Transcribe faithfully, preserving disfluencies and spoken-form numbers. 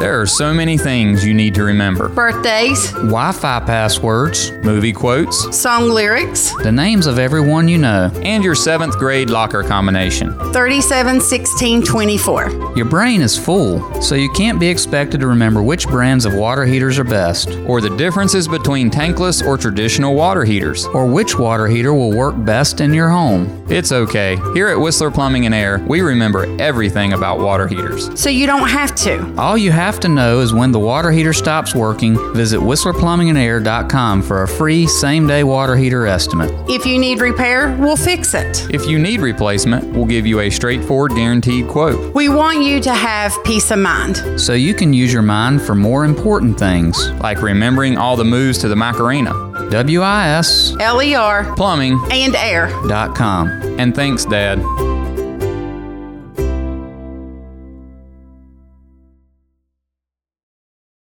There are so many things you need to remember. Birthdays, Wi-Fi passwords, Movie quotes, song lyrics, the names of everyone you know. and your seventh grade locker combination. thirty-seven, sixteen, twenty-four. Your brain is full, so you can't be expected to remember which brands of water heaters are best, Or the differences between tankless or traditional water heaters. or which water heater will work best in your home. It's okay. Here at Whistler Plumbing and Air, we remember everything about water heaters. So you don't have to. All you have to know is when the water heater stops working, visit whistler plumbing and air dot com for a free same-day water heater estimate. If you need repair, we'll fix it. If you need replacement, we'll give you a straightforward guaranteed quote. We want you to have peace of mind. So you can use your mind for more important things. Like remembering all the moves to the Macarena. W I S L E R Plumbing and air. dot com. And thanks, Dad.